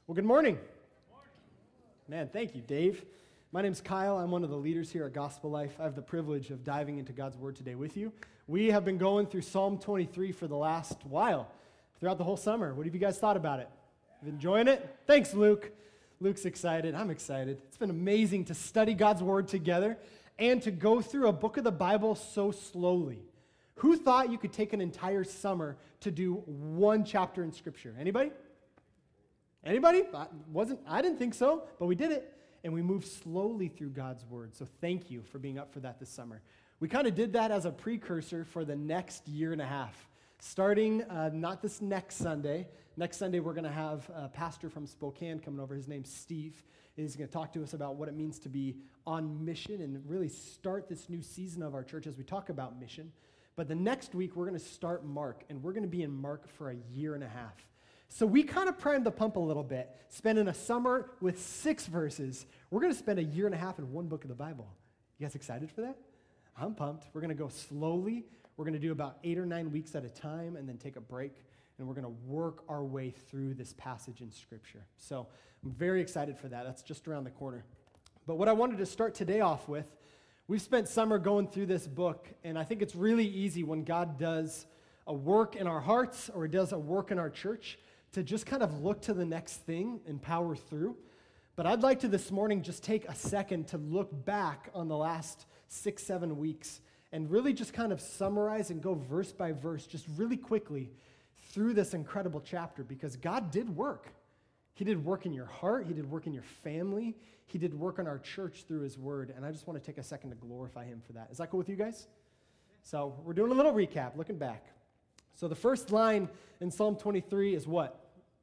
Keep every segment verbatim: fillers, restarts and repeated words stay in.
Well, good morning. Man, thank you, Dave. My name's Kyle. I'm one of the leaders here at Gospel Life. I have the privilege of diving into God's Word today with you. We have been going through Psalm twenty-three for the last while, throughout the whole summer. What have you guys thought about it? You enjoying it? Thanks, Luke. Luke's excited. I'm excited. It's been amazing to study God's Word together and to go through a book of the Bible so slowly. Who thought you could take an entire summer to do one chapter in Scripture? Anybody? Anybody? I wasn't, I didn't think so, but we did it. And we moved slowly through God's Word. So thank you for being up for that this summer. We kind of did that as a precursor for the next year and a half. Starting uh, not this next Sunday. Next Sunday, we're going to have a pastor from Spokane coming over. His name's Steve. He's going to talk to us about what it means to be on mission and really start this new season of our church as we talk about mission. But the next week, we're going to start Mark, and we're going to be in Mark for a year and a half. So we kind of primed the pump a little bit, spending a summer with six verses. We're going to spend a year and a half in one book of the Bible. You guys excited for that? I'm pumped. We're going to go slowly. We're going to do about eight or nine weeks at a time and then take a break, and we're going to work our way through this passage in Scripture. So I'm very excited for that. That's just around the corner. But what I wanted to start today off with, we've spent summer going through this book, and I think it's really easy when God does a work in our hearts or He does a work in our church to just kind of look to the next thing and power through. But I'd like to this morning just take a second to look back on the last six, seven weeks and really just kind of summarize and go verse by verse, just really quickly through this incredible chapter, because God did work. He did work in your heart. He did work in your family. He did work in our church through His Word, and I just want to take a second to glorify Him for that. Is that cool with you guys? So we're doing a little recap, looking back. So the first line in Psalm twenty-three is what?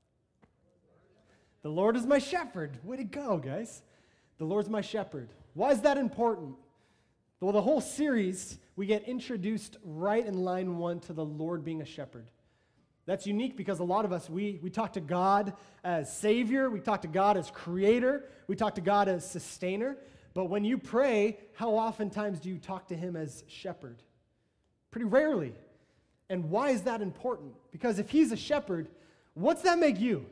The Lord is my shepherd. Way to go, guys. The Lord's my shepherd. Why is that important? Well, the whole series, we get introduced right in line one to the Lord being a shepherd. That's unique because a lot of us, we, we talk to God as Savior, we talk to God as Creator, we talk to God as Sustainer, but when you pray, how oftentimes do you talk to Him as Shepherd? Pretty rarely. And why is that important? Because if He's a shepherd, what's that make you?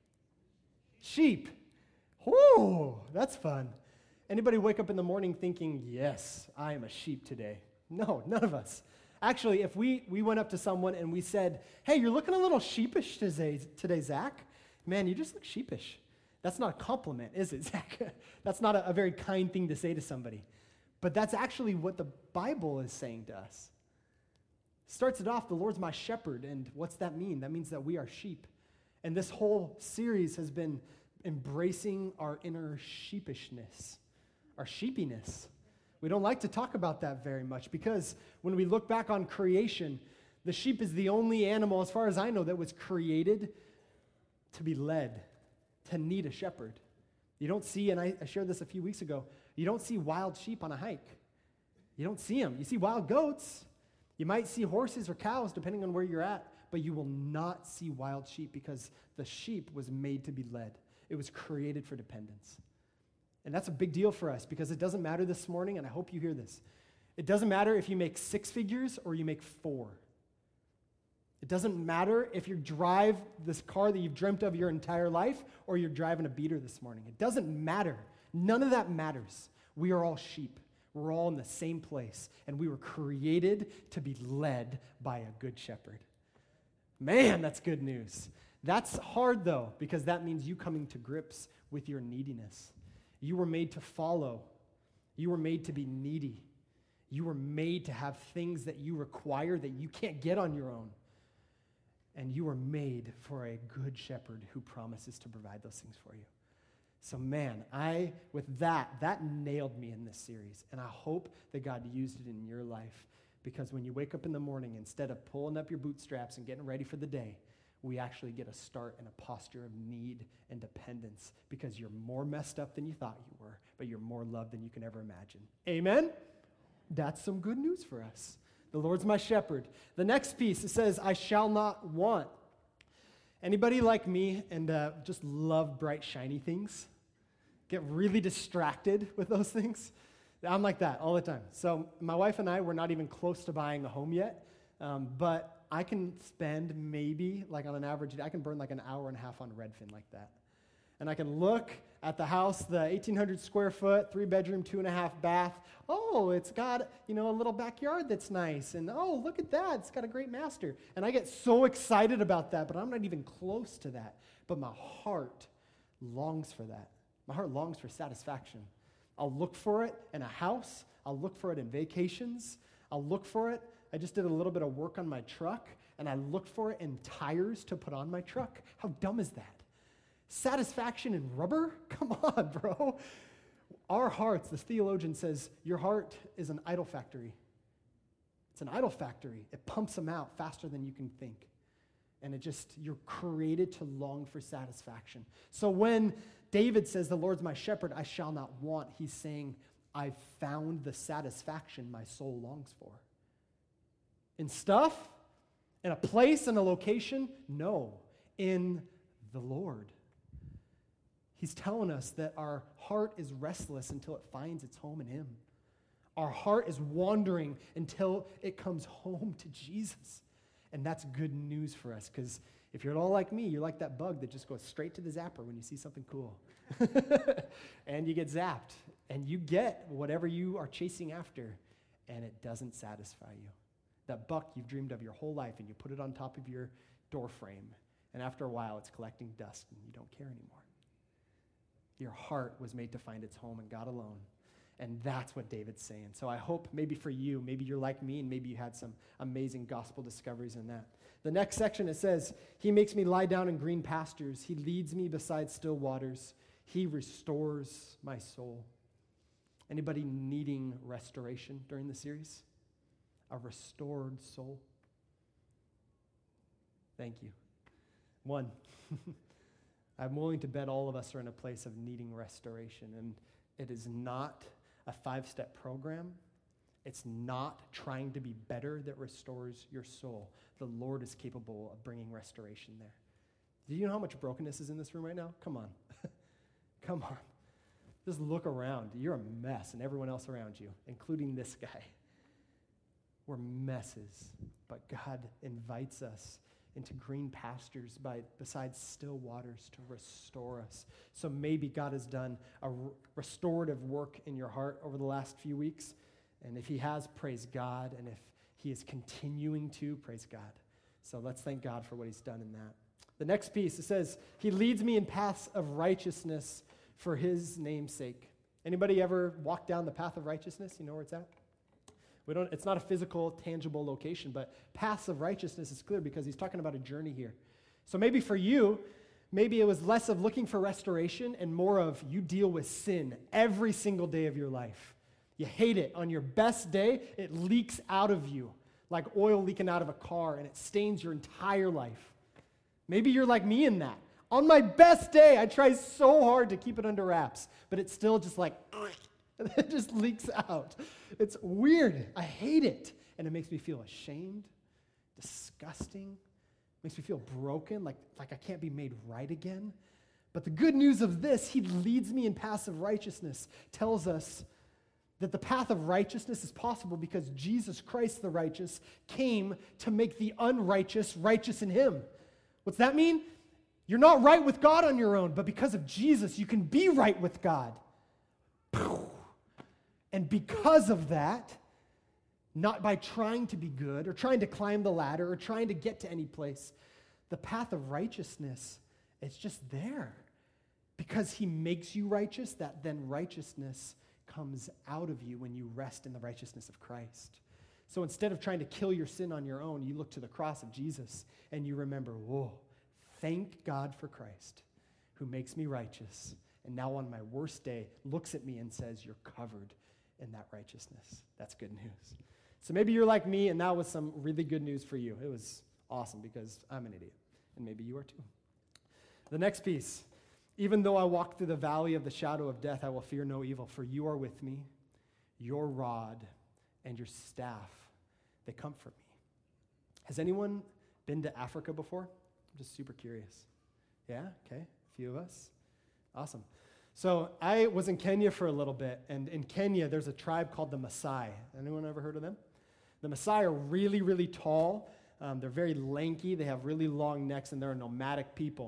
Sheep. Whoo, that's fun. Anybody wake up in the morning thinking, yes, I am a sheep today? No, none of us. Actually, if we, we went up to someone and we said, hey, you're looking a little sheepish today, today, Zach. Man, you just look sheepish. That's not a compliment, is it, Zach? That's not a, a very kind thing to say to somebody. But that's actually what the Bible is saying to us. Starts it off, the Lord's my shepherd, and what's that mean? That means that we are sheep. And this whole series has been embracing our inner sheepishness, our sheepiness. We don't like to talk about that very much because when we look back on creation, the sheep is the only animal, as far as I know, that was created to be led, to need a shepherd. You don't see, and I, I shared this a few weeks ago, you don't see wild sheep on a hike. You don't see them. You see wild goats. You might see horses or cows, depending on where you're at, but you will not see wild sheep because the sheep was made to be led. It was created for dependence. And that's a big deal for us because it doesn't matter this morning, and I hope you hear this. It doesn't matter if you make six figures or you make four. It doesn't matter if you drive this car that you've dreamt of your entire life or you're driving a beater this morning. It doesn't matter. None of that matters. We are all sheep. We're all in the same place, and we were created to be led by a good shepherd. Man, that's good news. That's hard, though, because that means you coming to grips with your neediness. You were made to follow. You were made to be needy. You were made to have things that you require that you can't get on your own. And you were made for a good shepherd who promises to provide those things for you. So man, I, with that, that nailed me in this series. And I hope that God used it in your life. Because when you wake up in the morning, instead of pulling up your bootstraps and getting ready for the day, we actually get a start in a posture of need and dependence because you're more messed up than you thought you were, but you're more loved than you can ever imagine. Amen? That's some good news for us. The Lord's my shepherd. The next piece, it says, I shall not want. Anybody like me and uh, just love bright, shiny things? Get really distracted with those things? I'm like that all the time. So my wife and I, we're not even close to buying a home yet, um, but I can spend maybe, like on an average day, I can burn like an hour and a half on Redfin like that. And I can look at the house, the eighteen hundred square foot, three bedroom, two and a half bath. Oh, it's got, you know, a little backyard that's nice. And oh, look at that. It's got a great master. And I get so excited about that, but I'm not even close to that. But my heart longs for that. My heart longs for satisfaction. I'll look for it in a house. I'll look for it in vacations. I'll look for it. I just did a little bit of work on my truck, and I looked for it in tires to put on my truck. How dumb is that? Satisfaction in rubber? Come on, bro. Our hearts, the theologian says, your heart is an idol factory. It's an idol factory. It pumps them out faster than you can think. And it just, you're created to long for satisfaction. So when David says, the Lord's my shepherd, I shall not want, he's saying, I've found the satisfaction my soul longs for. In stuff? In a place, in a location? No. In the Lord. He's telling us that our heart is restless until it finds its home in him. Our heart is wandering until it comes home to Jesus. And that's good news for us, because if you're at all like me, you're like that bug that just goes straight to the zapper when you see something cool. And you get zapped, and you get whatever you are chasing after, and it doesn't satisfy you. That buck you've dreamed of your whole life, and you put it on top of your door frame, and after a while, it's collecting dust, and you don't care anymore. Your heart was made to find its home in God alone. And that's what David's saying. So I hope maybe for you, maybe you're like me, and maybe you had some amazing gospel discoveries in that. The next section, it says, he makes me lie down in green pastures. He leads me beside still waters. He restores my soul. Anybody needing restoration during the series? A restored soul? Thank you. One. I'm willing to bet all of us are in a place of needing restoration, and it is not a five-step program. It's not trying to be better that restores your soul. The Lord is capable of bringing restoration there. Do you know how much brokenness is in this room right now? Come on. Come on. Just look around. You're a mess, and everyone else around you, including this guy. We're messes, but God invites us into green pastures by beside still waters to restore us. So maybe God has done a r- restorative work in your heart over the last few weeks. And if he has, praise God. And if he is continuing to, praise God. So let's thank God for what he's done in that. The next piece, it says, he leads me in paths of righteousness for his name's sake. Anybody ever walk down the path of righteousness? You know where it's at? We don't, it's not a physical, tangible location, but paths of righteousness is clear because he's talking about a journey here. So maybe for you, maybe it was less of looking for restoration and more of you deal with sin every single day of your life. You hate it. On your best day, it leaks out of you like oil leaking out of a car, and it stains your entire life. Maybe you're like me in that. On my best day, I try so hard to keep it under wraps, but it's still just like, it just leaks out. It's weird. I hate it. And it makes me feel ashamed, disgusting, makes me feel broken, like, like I can't be made right again. But the good news of this, he leads me in paths of righteousness, tells us that the path of righteousness is possible because Jesus Christ, the righteous, came to make the unrighteous righteous in him. What's that mean? You're not right with God on your own, but because of Jesus, you can be right with God. And because of that, not by trying to be good or trying to climb the ladder or trying to get to any place, the path of righteousness is just there. Because he makes you righteous, that then righteousness comes out of you when you rest in the righteousness of Christ. So instead of trying to kill your sin on your own, you look to the cross of Jesus and you remember, whoa, thank God for Christ who makes me righteous. And now on my worst day, looks at me and says, you're covered in that righteousness. That's good news. So maybe you're like me, and that was some really good news for you. It was awesome because I'm an idiot, and maybe you are too. The next piece, even though I walk through the valley of the shadow of death, I will fear no evil, for you are with me, your rod and your staff, they comfort me. Has anyone been to Africa before? I'm just super curious. Yeah? Okay, a few of us. Awesome. So I was in Kenya for a little bit, and in Kenya, there's a tribe called the Maasai. Anyone ever heard of them? The Maasai are really, really tall. Um, they're very lanky. They have really long necks, and they're a nomadic people.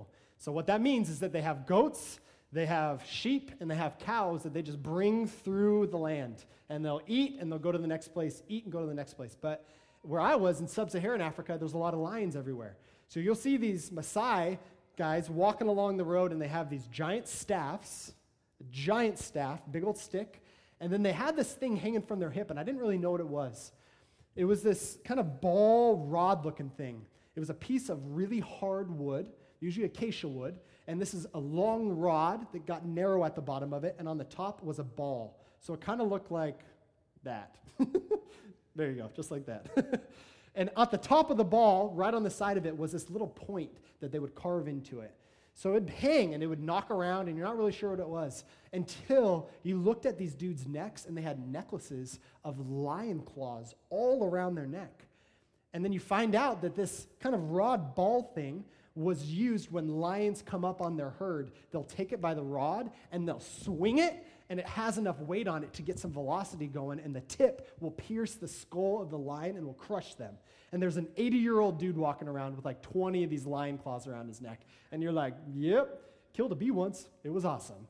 So what that means is that they have goats, they have sheep, and they have cows that they just bring through the land. And they'll eat, and they'll go to the next place, eat, and go to the next place. But where I was in sub-Saharan Africa, there's a lot of lions everywhere. So you'll see these Maasai guys walking along the road, and they have these giant staffs, a giant staff, big old stick, and then they had this thing hanging from their hip, and I didn't really know what it was. It was this kind of ball rod-looking thing. It was a piece of really hard wood, usually acacia wood, and this is a long rod that got narrow at the bottom of it, and on the top was a ball. So it kind of looked like that. There you go, just like that. And at the top of the ball, right on the side of it, was this little point that they would carve into it. So it would hang, and it would knock around, and you're not really sure what it was, until you looked at these dudes' necks, and they had necklaces of lion claws all around their neck. And then you find out that this kind of rod ball thing was used when lions come up on their herd. They'll take it by the rod, and they'll swing it, and it has enough weight on it to get some velocity going, and the tip will pierce the skull of the lion and will crush them. And there's an eighty-year-old dude walking around with like twenty of these lion claws around his neck. And you're like, yep, killed a bee once. It was awesome.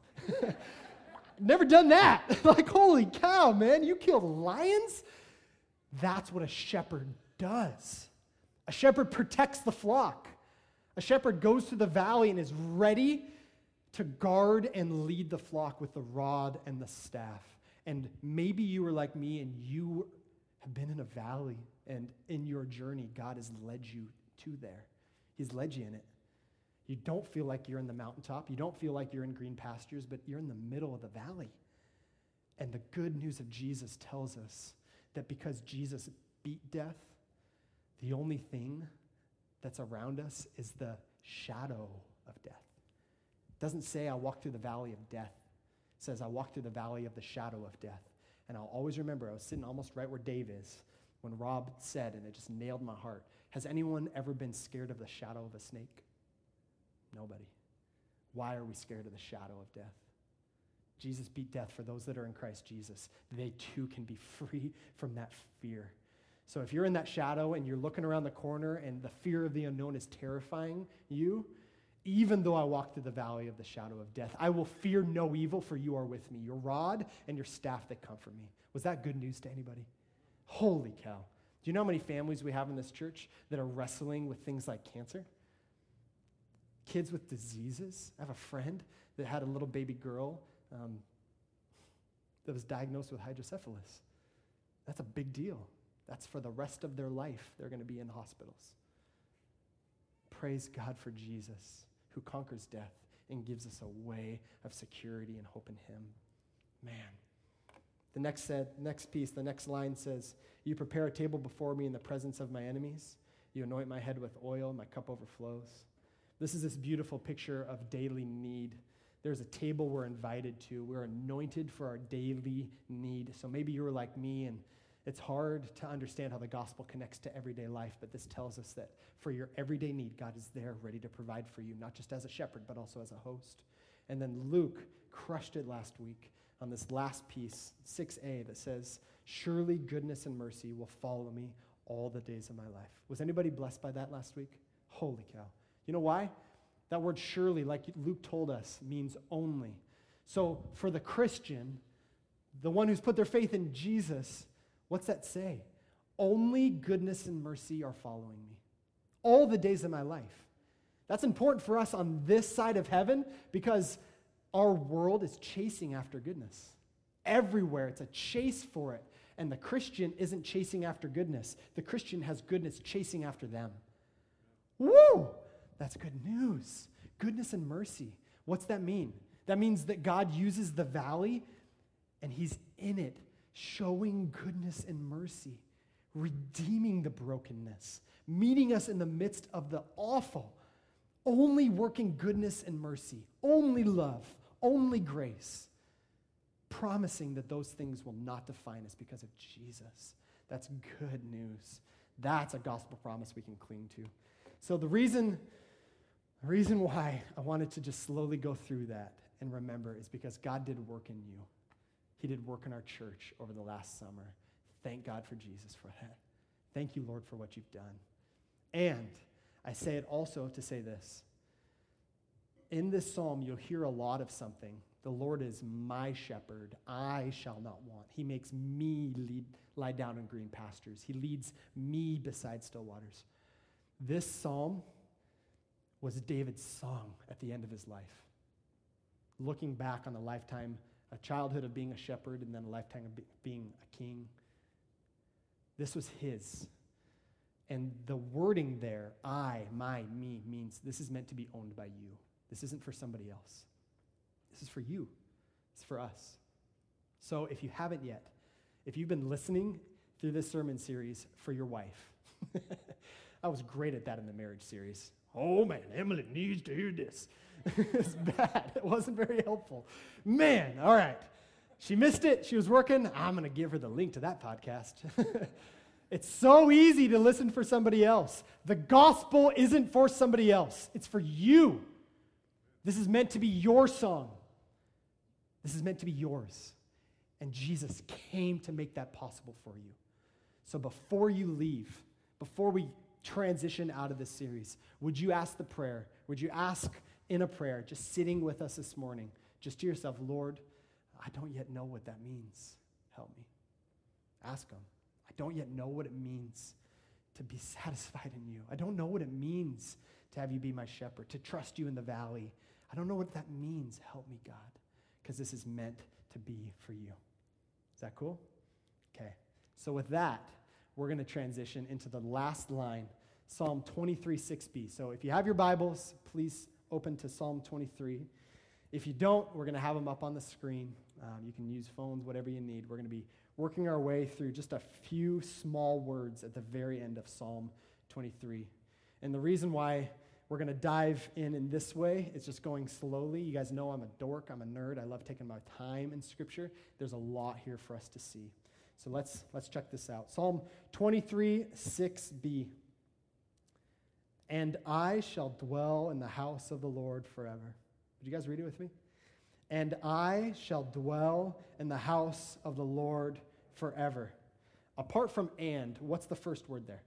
Never done that. Like, holy cow, man, you killed lions? That's what a shepherd does. A shepherd protects the flock. A shepherd goes to the valley and is ready to guard and lead the flock with the rod and the staff. And maybe you were like me and you have been in a valley, and in your journey, God has led you to there. He's led you in it. You don't feel like you're in the mountaintop. You don't feel like you're in green pastures, but you're in the middle of the valley. And the good news of Jesus tells us that because Jesus beat death, the only thing that's around us is the shadow of death. It doesn't say I walk through the valley of death. It says I walk through the valley of the shadow of death. And I'll always remember, I was sitting almost right where Dave is when Rob said, and it just nailed my heart, has anyone ever been scared of the shadow of a snake? Nobody. Why are we scared of the shadow of death? Jesus beat death for those that are in Christ Jesus. They too can be free from that fear. So if you're in that shadow and you're looking around the corner and the fear of the unknown is terrifying you, even though I walk through the valley of the shadow of death, I will fear no evil, for you are with me. Your rod and your staff that comfort me. Was that good news to anybody? Holy cow. Do you know how many families we have in this church that are wrestling with things like cancer? Kids with diseases. I have a friend that had a little baby girl um, that was diagnosed with hydrocephalus. That's a big deal. That's for the rest of their life. They're going to be in hospitals. Praise God for Jesus, who conquers death and gives us a way of security and hope in him. Man. The next said, next piece, the next line says, you prepare a table before me in the presence of my enemies. You anoint my head with oil, my cup overflows. This is this beautiful picture of daily need. There's a table we're invited to. We're anointed for our daily need. So maybe you were like me, and it's hard to understand how the gospel connects to everyday life, but this tells us that for your everyday need, God is there ready to provide for you, not just as a shepherd, but also as a host. And then Luke crushed it last week on this last piece, six A, that says, surely goodness and mercy will follow me all the days of my life. Was anybody blessed by that last week? Holy cow. You know why? That word surely, like Luke told us, means only. So for the Christian, the one who's put their faith in Jesus, what's that say? Only goodness and mercy are following me all the days of my life. That's important for us on this side of heaven because our world is chasing after goodness. Everywhere, it's a chase for it. And the Christian isn't chasing after goodness. The Christian has goodness chasing after them. Woo! That's good news. Goodness and mercy. What's that mean? That means that God uses the valley and he's in it, showing goodness and mercy, redeeming the brokenness, meeting us in the midst of the awful, only working goodness and mercy, only love, only grace, promising that those things will not define us because of Jesus. That's good news. That's a gospel promise we can cling to. So the reason, the reason why I wanted to just slowly go through that and remember is because God did work in you. He did work in our church over the last summer. Thank God for Jesus for that. Thank you, Lord, for what you've done. And I say it also to say this. in this psalm, you'll hear a lot of something. The Lord is my shepherd. I shall not want. He makes me lead, lie down in green pastures. He leads me beside still waters. This psalm was David's song at the end of his life. Looking back on a lifetime, a childhood of being a shepherd, and then a lifetime of be- being a king. This was his. And the wording there, I, my, me, means this is meant to be owned by you. This isn't for somebody else. This is for you. It's for us. So if you haven't yet, if you've been listening through this sermon series for your wife, I was great at that in the marriage series. Oh man, Emily needs to hear this. It's bad. It wasn't very helpful. Man, all right. She missed it. She was working. I'm going to give her the link to that podcast. It's so easy to listen for somebody else. The gospel isn't for somebody else. It's for you. This is meant to be your song. This is meant to be yours. And Jesus came to make that possible for you. So before you leave, before we transition out of this series, would you ask the prayer? Would you ask in a prayer, just sitting with us this morning, just to yourself, Lord, I don't yet know what that means. Help me. Ask him. I don't yet know what it means to be satisfied in you. I don't know what it means to have you be my shepherd, to trust you in the valley. I don't know what that means. Help me, God, because this is meant to be for you. Is that cool? Okay. So with that, we're going to transition into the last line, Psalm twenty-three, six b. So if you have your Bibles, please open to Psalm twenty-three. If you don't, we're going to have them up on the screen. Um, you can use phones, whatever you need. We're going to be working our way through just a few small words at the very end of Psalm twenty-three. And the reason why we're going to dive in in this way is just going slowly. You guys know I'm a dork. I'm a nerd. I love taking my time in Scripture. There's a lot here for us to see. So let's let's check this out. Psalm twenty-three, six b. And I shall dwell in the house of the Lord forever. Did you guys read it with me? And I shall dwell in the house of the Lord forever. Apart from and, what's the first word there?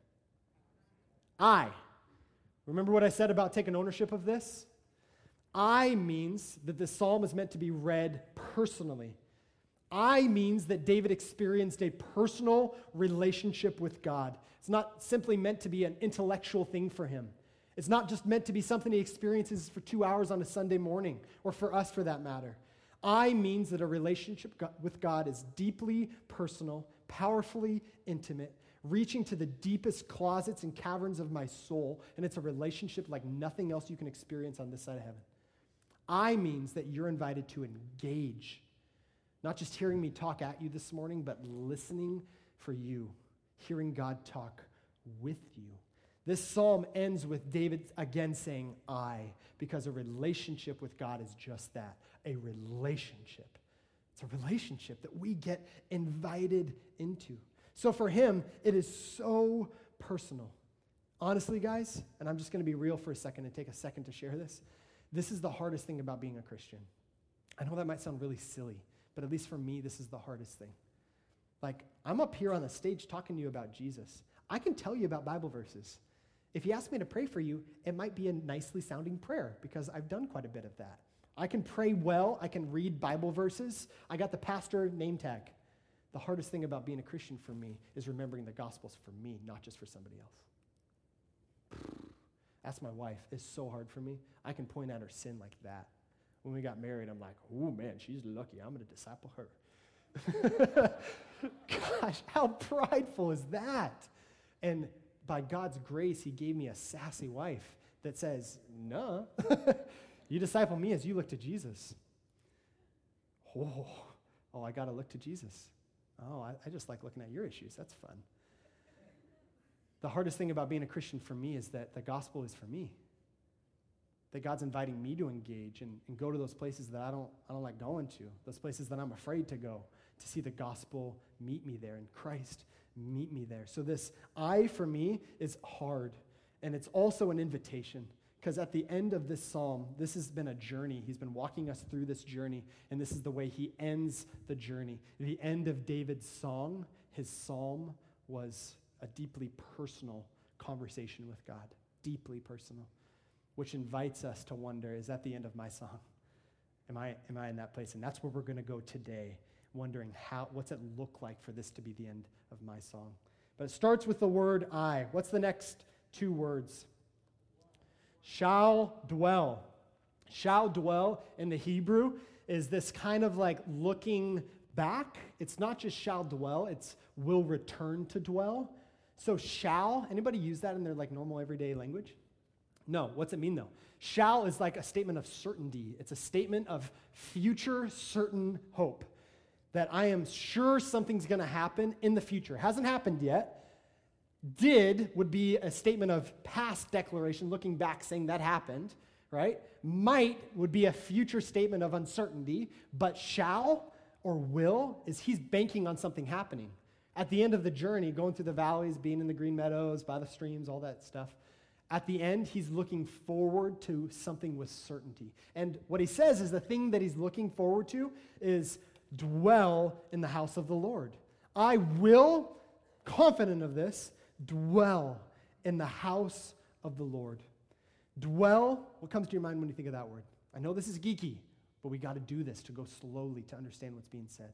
I. Remember what I said about taking ownership of this? I means that this psalm is meant to be read personally. I means that David experienced a personal relationship with God. It's not simply meant to be an intellectual thing for him. It's not just meant to be something he experiences for two hours on a Sunday morning, or for us for that matter. I means that a relationship with God is deeply personal, powerfully intimate, reaching to the deepest closets and caverns of my soul, and it's a relationship like nothing else you can experience on this side of heaven. I means that you're invited to engage, not just hearing me talk at you this morning, but listening for you, hearing God talk with you. This psalm ends with David again saying, I, because a relationship with God is just that, a relationship. It's a relationship that we get invited into. So for him, it is so personal. Honestly, guys, and I'm just going to be real for a second and take a second to share this, this is the hardest thing about being a Christian. I know that might sound really silly, but at least for me, this is the hardest thing. Like, I'm up here on the stage talking to you about Jesus. I can tell you about Bible verses. If you ask me to pray for you, it might be a nicely sounding prayer because I've done quite a bit of that. I can pray well. I can read Bible verses. I got the pastor name tag. The hardest thing about being a Christian for me is remembering the gospel's for me, not just for somebody else. Ask my wife. It's so hard for me. I can point out her sin like that. When we got married, I'm like, oh man, she's lucky. I'm going to disciple her. Gosh, how prideful is that? And by God's grace, he gave me a sassy wife that says, no, you disciple me as you look to Jesus. Oh, oh, I got to look to Jesus. Oh, I, I just like looking at your issues. That's fun. The hardest thing about being a Christian for me is that the gospel is for me. That God's inviting me to engage and, and go to those places that I don't, I don't like going to, those places that I'm afraid to go, to see the gospel meet me there, and Christ meet me there. So this I, for me, is hard, and it's also an invitation, because at the end of this psalm, this has been a journey. He's been walking us through this journey, and this is the way he ends the journey. The end of David's song, his psalm, was a deeply personal conversation with God, deeply personal. which invites us to wonder, is that the end of my song? Am I, am I in that place? And that's where we're going to go today, wondering how, what's it look like for this to be the end of my song? But it starts with the word I. What's the next two words? Shall dwell. Shall dwell in the Hebrew is this kind of like looking back. It's not just shall dwell, it's will return to dwell. So shall, anybody use that in their like normal everyday language? No, what's it mean though? Shall is like a statement of certainty. It's a statement of future certain hope. That I am sure something's going to happen in the future. Hasn't happened yet. Did would be a statement of past declaration, looking back, saying that happened, right? Might would be a future statement of uncertainty, but shall or will is he's banking on something happening. At the end of the journey, going through the valleys, being in the green meadows, by the streams, all that stuff, at the end, he's looking forward to something with certainty. And what he says is the thing that he's looking forward to is dwell in the house of the Lord. I will, confident of this, dwell in the house of the Lord. Dwell, what comes to your mind when you think of that word? I know this is geeky, but we got to do this to go slowly to understand what's being said.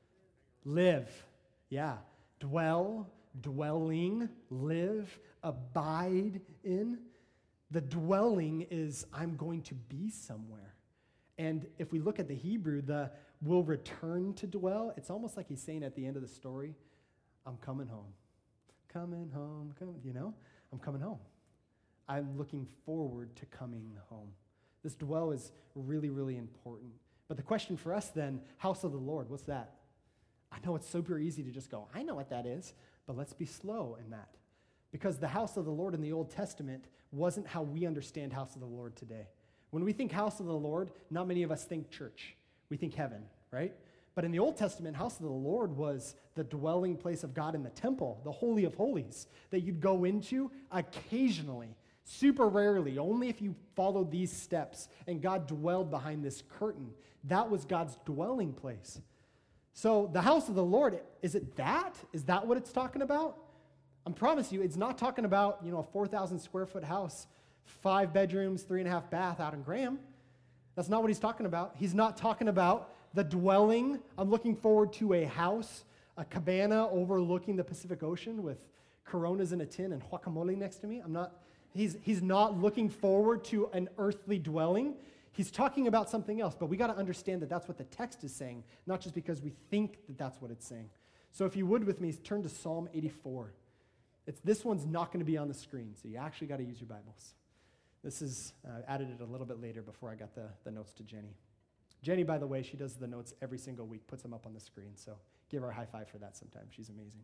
Live, yeah. Dwell, dwelling, live, abide in. The dwelling is I'm going to be somewhere. And if we look at the Hebrew, the will return to dwell, it's almost like he's saying at the end of the story, I'm coming home. Coming home, coming, you know? I'm coming home. I'm looking forward to coming home. This dwell is really, really important. But the question for us then, house of the Lord, what's that? I know it's super easy to just go, I know what that is, but let's be slow in that. Because the house of the Lord in the Old Testament wasn't how we understand house of the Lord today. When we think house of the Lord, not many of us think church. We think heaven, right? But in the Old Testament, house of the Lord was the dwelling place of God in the temple, the Holy of Holies, that you'd go into occasionally, super rarely, only if you followed these steps, and God dwelled behind this curtain. That was God's dwelling place. So the house of the Lord, is it that? Is that what it's talking about? I promise you, it's not talking about, you know, a four thousand square foot house, five bedrooms, three and a half bath out in Graham. That's not what he's talking about. He's not talking about the dwelling. I'm looking forward to a house, a cabana overlooking the Pacific Ocean with Coronas in a tin and guacamole next to me. I'm not, he's, he's not looking forward to an earthly dwelling. He's talking about something else, but we got to understand that that's what the text is saying, not just because we think that that's what it's saying. So if you would with me, turn to Psalm eighty-four. It's, this one's not going to be on the screen, so you actually got to use your Bibles. This is, uh, added it a little bit later before I got the, the notes to Jenny. Jenny, by the way, she does the notes every single week, puts them up on the screen, so give her a high five for that sometime. She's amazing.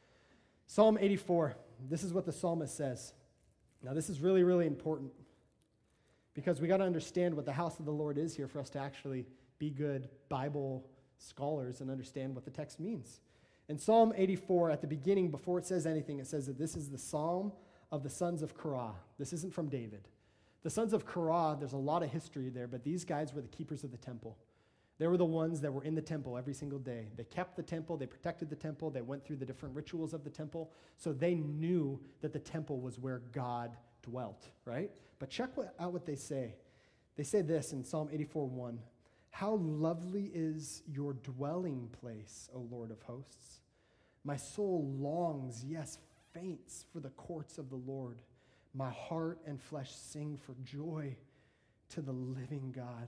Psalm eighty-four, this is what the psalmist says. Now, this is really, really important because we got to understand what the house of the Lord is here for us to actually be good Bible scholars and understand what the text means. In Psalm eighty-four, at the beginning, before it says anything, it says that this is the psalm of the sons of Korah. This isn't from David. The sons of Korah, there's a lot of history there, but these guys were the keepers of the temple. They were the ones that were in the temple every single day. They kept the temple, they protected the temple, they went through the different rituals of the temple, so they knew that the temple was where God dwelt, right? But check what, out what they say. They say this in Psalm eighty-four one, "How lovely is your dwelling place, O Lord of hosts. My soul longs, yes, faints for the courts of the Lord. My heart and flesh sing for joy to the living God."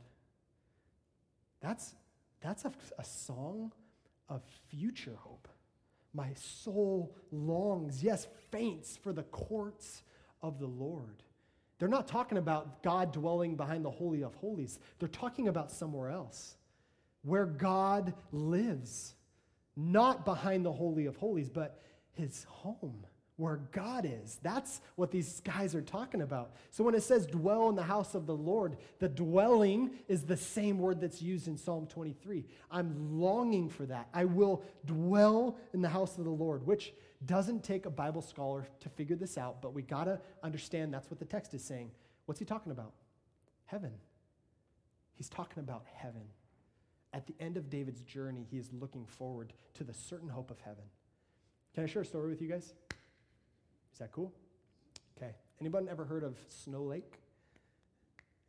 That's, that's a, a song of future hope. My soul longs, yes, faints for the courts of the Lord. They're not talking about God dwelling behind the Holy of Holies. They're talking about somewhere else, where God lives. Not behind the Holy of Holies, but his home, where God is. That's what these guys are talking about. So when it says dwell in the house of the Lord, the dwelling is the same word that's used in Psalm twenty-three. I'm longing for that. I will dwell in the house of the Lord, which doesn't take a Bible scholar to figure this out, but we got to understand that's what the text is saying. What's he talking about? Heaven. He's talking about heaven. At the end of David's journey, he is looking forward to the certain hope of heaven. Can I share a story with you guys? Is that cool? Okay. Anybody ever heard of Snow Lake?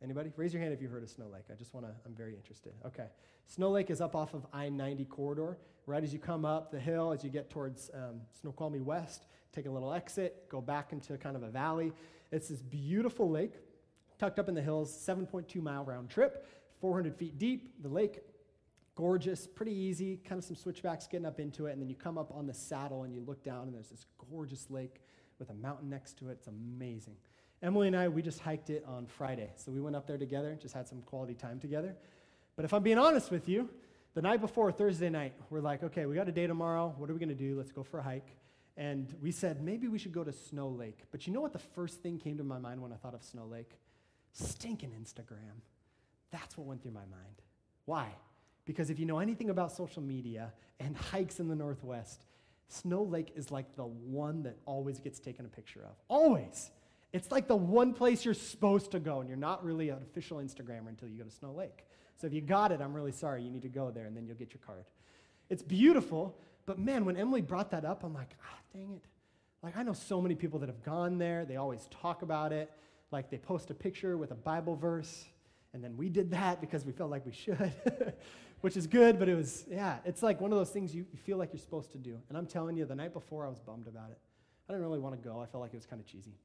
Anybody? Raise your hand if you've heard of Snow Lake. I just want to, I'm very interested. Okay. Snow Lake is up off of I ninety corridor. Right as you come up the hill, as you get towards um, Snoqualmie West, take a little exit, go back into kind of a valley. It's this beautiful lake, tucked up in the hills, seven point two mile round trip, four hundred feet deep. The lake, gorgeous, pretty easy, kind of some switchbacks getting up into it, and then you come up on the saddle and you look down and there's this gorgeous lake with a mountain next to it. It's amazing. Emily and I, we just hiked it on Friday. So we went up there together, just had some quality time together. But if I'm being honest with you, the night before, Thursday night, we're like, okay, we got a day tomorrow. What are we going to do? Let's go for a hike. And we said, maybe we should go to Snow Lake. But you know what the first thing came to my mind when I thought of Snow Lake? Stinking Instagram. That's what went through my mind. Why? Because if you know anything about social media and hikes in the Northwest, Snow Lake is like the one that always gets taken a picture of. Always. It's like the one place you're supposed to go, and you're not really an official Instagrammer until you go to Snow Lake. So if you got it, I'm really sorry. You need to go there, and then you'll get your card. It's beautiful, but man, when Emily brought that up, I'm like, ah, dang it. Like, I know so many people that have gone there. They always talk about it. Like, they post a picture with a Bible verse, and then we did that because we felt like we should, which is good, but it was, yeah, it's like one of those things you, you feel like you're supposed to do. And I'm telling you, the night before, I was bummed about it. I didn't really want to go. I felt like it was kind of cheesy.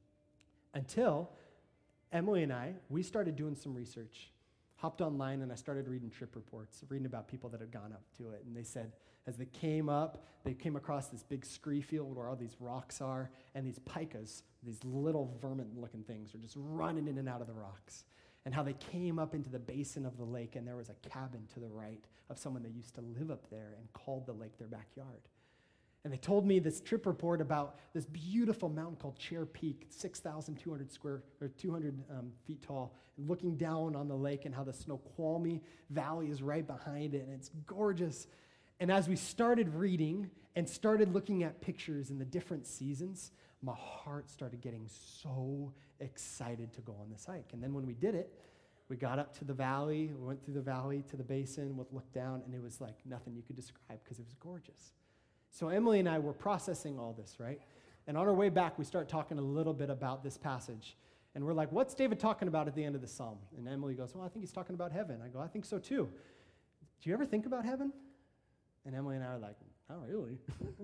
Until Emily and I, we started doing some research. Hopped online and I started reading trip reports, reading about people that had gone up to it. And they said, as they came up, they came across this big scree field where all these rocks are, and these pikas, these little vermin-looking things, are just running in and out of the rocks. And how they came up into the basin of the lake, and there was a cabin to the right of someone that used to live up there and called the lake their backyard. And they told me this trip report about this beautiful mountain called Chair Peak, six thousand two hundred square or two hundred um, feet tall, and looking down on the lake, and how the Snoqualmie Valley is right behind it, and it's gorgeous. And as we started reading and started looking at pictures in the different seasons, my heart started getting so excited to go on this hike. And then when we did it, we got up to the valley, we went through the valley to the basin, we looked down, and it was like nothing you could describe because it was gorgeous. So Emily and I were processing all this, right? And on our way back, we start talking a little bit about this passage. And we're like, what's David talking about at the end of the psalm? And Emily goes, well, I think he's talking about heaven. I go, I think so too. Do you ever think about heaven? And Emily and I are like, not really.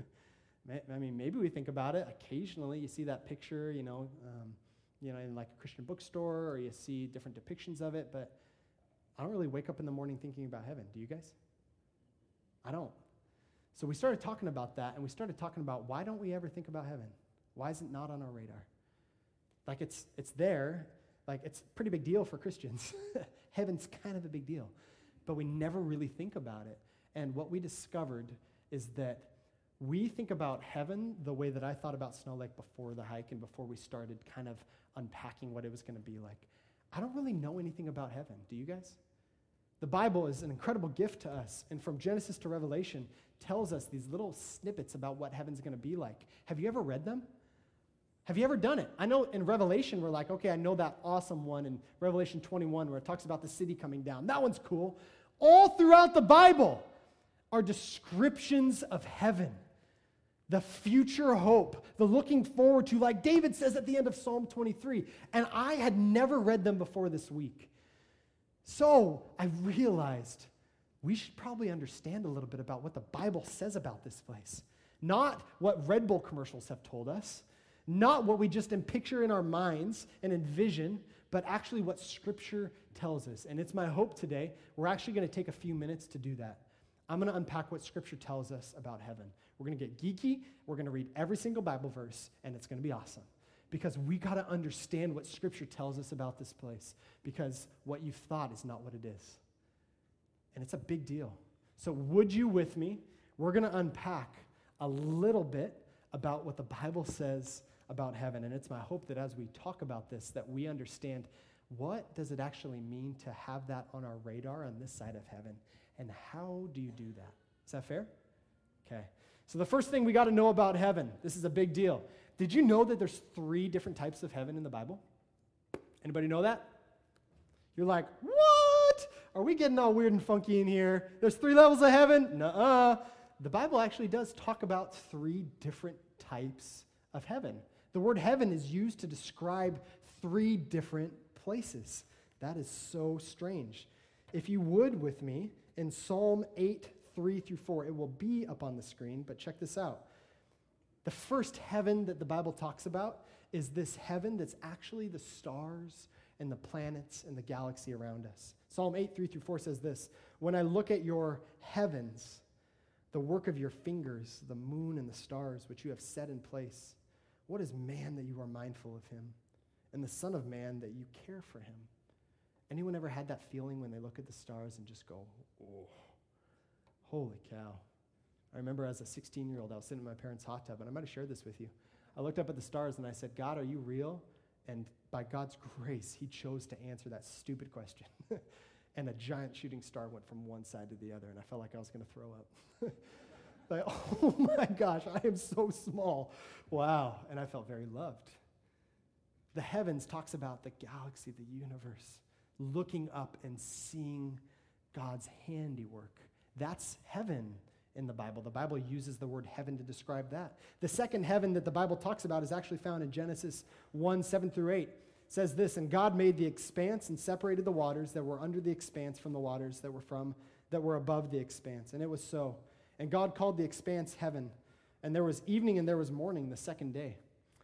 I mean, maybe we think about it. Occasionally you see that picture, you know, um, you know, in like a Christian bookstore, or you see different depictions of it, but I don't really wake up in the morning thinking about heaven. Do you guys? I don't. So we started talking about that, and we started talking about, why don't we ever think about heaven? Why is it not on our radar? Like, it's it's there. Like, it's a pretty big deal for Christians. Heaven's kind of a big deal. But we never really think about it. And what we discovered is that we think about heaven the way that I thought about Snow Lake before the hike and before we started kind of unpacking what it was going to be like. I don't really know anything about heaven. Do you guys? The Bible is an incredible gift to us, and from Genesis to Revelation tells us these little snippets about what heaven's going to be like. Have you ever read them? Have you ever done it? I know in Revelation we're like, okay, I know that awesome one in Revelation twenty-one where it talks about the city coming down. That one's cool. All throughout the Bible are descriptions of heaven, the future hope, the looking forward to, like David says at the end of Psalm twenty-three. And I had never read them before this week. So I realized we should probably understand a little bit about what the Bible says about this place. Not what Red Bull commercials have told us, not what we just picture in our minds and envision, but actually what Scripture tells us. And it's my hope today, we're actually going to take a few minutes to do that. I'm going to unpack what Scripture tells us about heaven. We're going to get geeky, we're going to read every single Bible verse, and it's going to be awesome. Because we got to understand what Scripture tells us about this place, because what you've thought is not what it is. And it's a big deal. So would you with me, we're going to unpack a little bit about what the Bible says about heaven. And it's my hope that as we talk about this, that we understand what does it actually mean to have that on our radar on this side of heaven, and how do you do that? Is that fair? Okay. So the first thing we got to know about heaven, this is a big deal. Did you know that there's three different types of heaven in the Bible? Anybody know that? You're like, what? Are we getting all weird and funky in here? There's three levels of heaven? Nuh-uh. The Bible actually does talk about three different types of heaven. The word heaven is used to describe three different places. That is so strange. If you would with me, in Psalm eight, three through four, it will be up on the screen, but check this out. The first heaven that the Bible talks about is this heaven that's actually the stars and the planets and the galaxy around us. Psalm eight, three through four says this, when I look at your heavens, the work of your fingers, the moon and the stars, which you have set in place, what is man that you are mindful of him, and the son of man that you care for him? Anyone ever had that feeling when they look at the stars and just go, oh, holy cow. I remember as a sixteen-year-old, I was sitting in my parents' hot tub, and I might have shared this with you. I looked up at the stars and I said, God, are you real? And by God's grace, he chose to answer that stupid question. And a giant shooting star went from one side to the other, and I felt like I was going to throw up. Like, oh my gosh, I am so small. Wow. And I felt very loved. The heavens talks about the galaxy, the universe, looking up and seeing God's handiwork. That's heaven in the Bible. The Bible uses the word heaven to describe that. The second heaven that the Bible talks about is actually found in Genesis one, seven through eight. It says this, and God made the expanse and separated the waters that were under the expanse from the waters that were from that were above the expanse. And it was so. And God called the expanse heaven. And there was evening and there was morning the second day.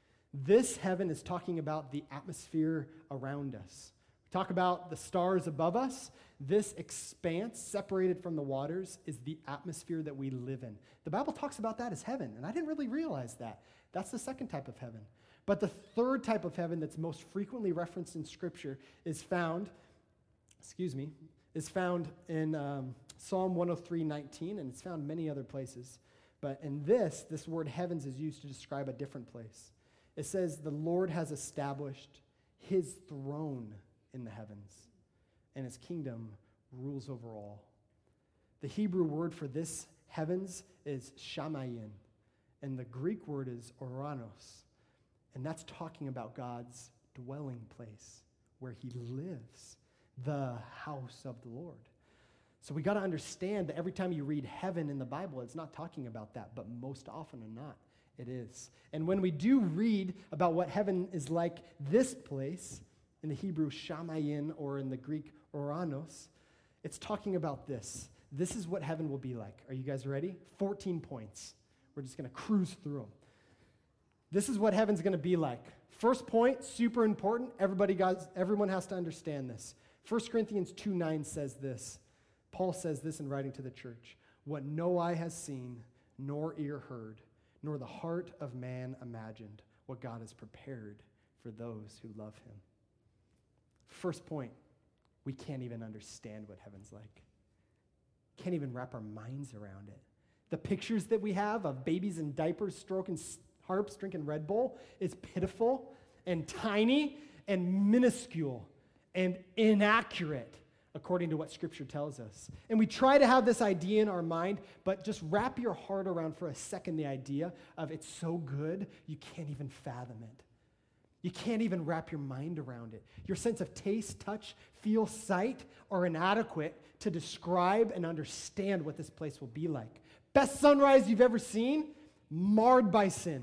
This heaven is talking about the atmosphere around us. We talk about the stars above us. This expanse separated from the waters is the atmosphere that we live in. The Bible talks about that as heaven, and I didn't really realize that. That's the second type of heaven. But the third type of heaven that's most frequently referenced in Scripture is found, excuse me, is found in um, Psalm one oh three, nineteen, and it's found many other places. But in this, this word heavens is used to describe a different place. It says, the Lord has established his throne in the heavens, and his kingdom rules over all. The Hebrew word for this heavens is shamayim, and the Greek word is oranos, and that's talking about God's dwelling place, where he lives, the house of the Lord. So we got to understand that every time you read heaven in the Bible, it's not talking about that, but most often or not, it is. And when we do read about what heaven is like this place, in the Hebrew shamayim or in the Greek oranos, it's talking about this. This is what heaven will be like. Are you guys ready? fourteen points. We're just going to cruise through them. This is what heaven's going to be like. First point, super important. Everybody, guys, everyone has to understand this. First Corinthians two nine says this. Paul says this in writing to the church. What no eye has seen, nor ear heard, nor the heart of man imagined, what God has prepared for those who love him. First point, we can't even understand what heaven's like. Can't even wrap our minds around it. The pictures that we have of babies in diapers stroking harps, drinking Red Bull is pitiful and tiny and minuscule and inaccurate according to what Scripture tells us. And we try to have this idea in our mind, but just wrap your heart around for a second the idea of it's so good you can't even fathom it. You can't even wrap your mind around it. Your sense of taste, touch, feel, sight are inadequate to describe and understand what this place will be like. Best sunrise you've ever seen, marred by sin.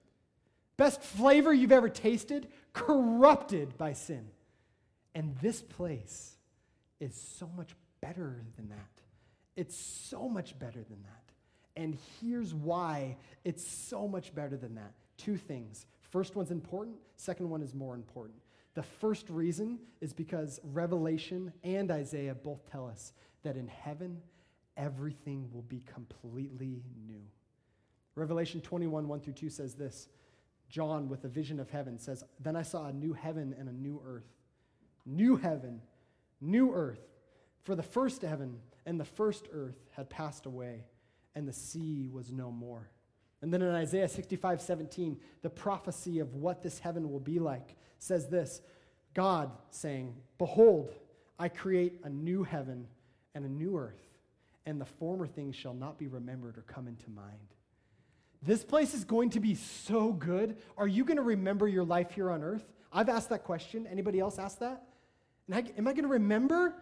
Best flavor you've ever tasted, corrupted by sin. And this place is so much better than that. It's so much better than that. And here's why it's so much better than that. Two things. First one's important, second one is more important. The first reason is because Revelation and Isaiah both tell us that in heaven, everything will be completely new. Revelation twenty-one, one through two says this. John, with a vision of heaven, says, then I saw a new heaven and a new earth. New heaven, new earth. For the first heaven and the first earth had passed away, and the sea was no more. And then in Isaiah sixty-five, seventeen, the prophecy of what this heaven will be like says this, God saying, behold, I create a new heaven and a new earth, and the former things shall not be remembered or come into mind. This place is going to be so good. Are you going to remember your life here on earth? I've asked that question. Anybody else ask that? And I, am I going to remember?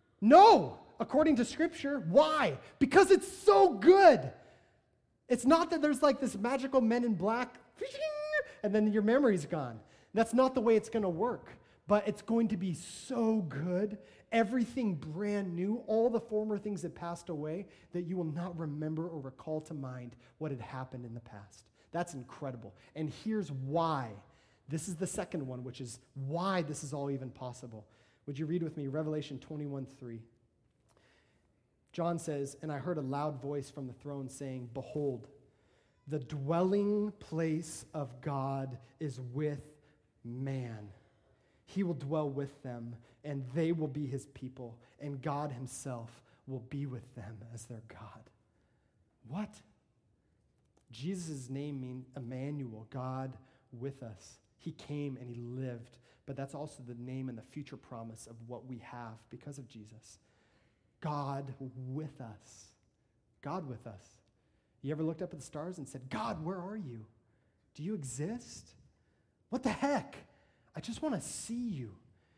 No, according to Scripture. Why? Because it's so good. It's not that there's like this magical Men in Black, and then your memory's gone. That's not the way it's going to work. but it's going to be so good, everything brand new, all the former things that passed away, that you will not remember or recall to mind what had happened in the past. That's incredible. And here's why. This is the second one, which is why this is all even possible. Would you read with me Revelation twenty-one three? John says, "And I heard a loud voice from the throne saying, 'Behold, the dwelling place of God is with man. He will dwell with them, and they will be his people, and God himself will be with them as their God.'" What? Jesus' name means Emmanuel, God with us. He came and he lived, but that's also the name and the future promise of what we have because of Jesus. God with us. God with us. You ever looked up at the stars and said, "God, where are you? Do you exist? What the heck? I just want to see you."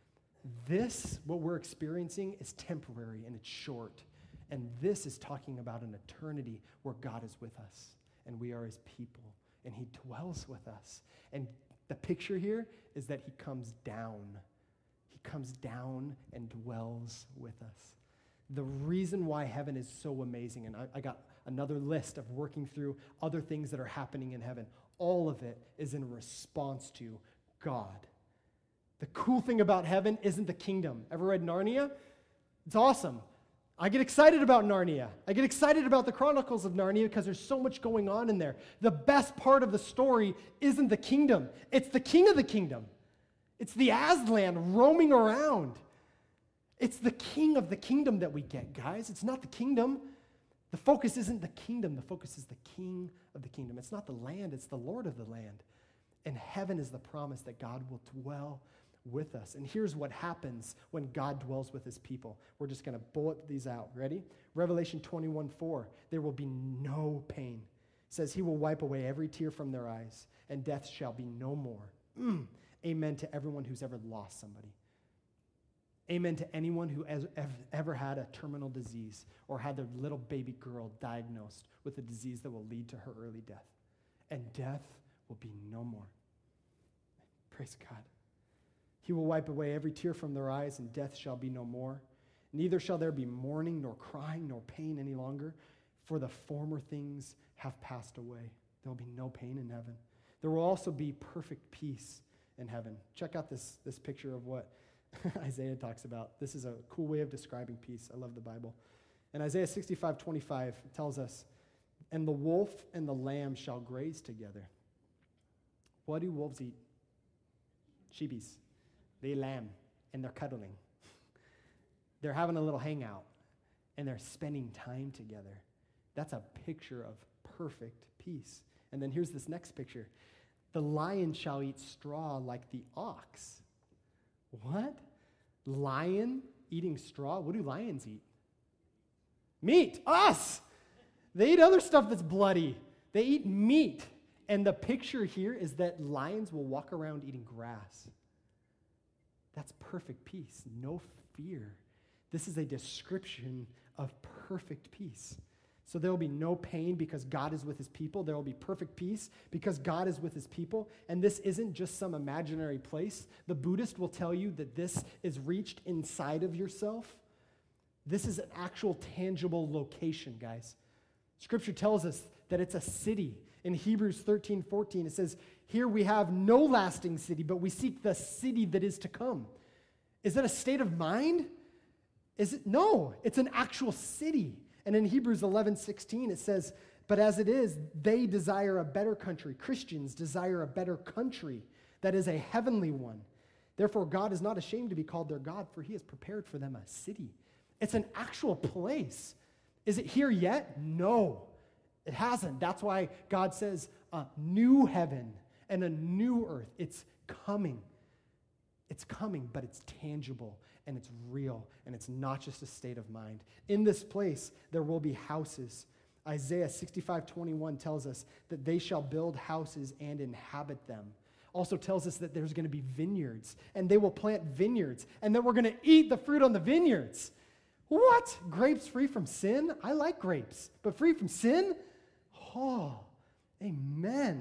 This, what we're experiencing, is temporary and it's short. And this is talking about an eternity where God is with us and we are his people and he dwells with us. And the picture here is that he comes down. He comes down and dwells with us. The reason why heaven is so amazing, and I, I got another list of working through other things that are happening in heaven, all of it is in response to God. The cool thing about heaven isn't the kingdom. Ever read Narnia? It's awesome. I get excited about Narnia. I get excited about the Chronicles of Narnia because there's so much going on in there. The best part of the story isn't the kingdom. It's the king of the kingdom. It's the Aslan roaming around. It's the king of the kingdom that we get, guys. It's not the kingdom. The focus isn't the kingdom. The focus is the king of the kingdom. It's not the land. It's the Lord of the land. And heaven is the promise that God will dwell with us. And here's what happens when God dwells with his people. We're just going to bullet these out. Ready? Revelation twenty-one four. There will be no pain. It says he will wipe away every tear from their eyes, and death shall be no more. Mm. Amen to everyone who's ever lost somebody. Amen to anyone who has ever had a terminal disease or had their little baby girl diagnosed with a disease that will lead to her early death. And death will be no more. Praise God. He will wipe away every tear from their eyes, and death shall be no more. Neither shall there be mourning, nor crying, nor pain any longer, for the former things have passed away. There will be no pain in heaven. There will also be perfect peace in heaven. Check out this, this picture of what Isaiah talks about. This is a cool way of describing peace. I love the Bible. And Isaiah sixty-five twenty-five tells us, "And the wolf and the lamb shall graze together." What do wolves eat? Sheepies. They lamb, and they're cuddling. They're having a little hangout, and they're spending time together. That's a picture of perfect peace. And then here's this next picture. "The lion shall eat straw like the ox." What? Lion eating straw? What do lions eat? Meat. Us. They eat other stuff that's bloody. They eat meat. And the picture here is that lions will walk around eating grass. That's perfect peace. No fear. This is a description of perfect peace. So there will be no pain because God is with his people. There will be perfect peace because God is with his people. And this isn't just some imaginary place. The Buddhist will tell you that this is reached inside of yourself. This is an actual tangible location, guys. Scripture tells us that it's a city. In Hebrews thirteen fourteen, it says, "Here we have no lasting city, but we seek the city that is to come." Is that a state of mind? Is it? No, it's an actual city. And in Hebrews eleven sixteen, it says, "But as it is, they desire a better country." Christians desire a better country that is a heavenly one. "Therefore, God is not ashamed to be called their God, for he has prepared for them a city." It's an actual place. Is it here yet? No, it hasn't. That's why God says a new heaven and a new earth. It's coming. It's coming, but it's tangible, and it's real, and it's not just a state of mind. In this place, there will be houses. Isaiah sixty-five twenty-one tells us that they shall build houses and inhabit them. Also tells us that there's going to be vineyards, and they will plant vineyards, and that we're going to eat the fruit on the vineyards. What? Grapes free from sin? I like grapes, but free from sin? Oh, amen.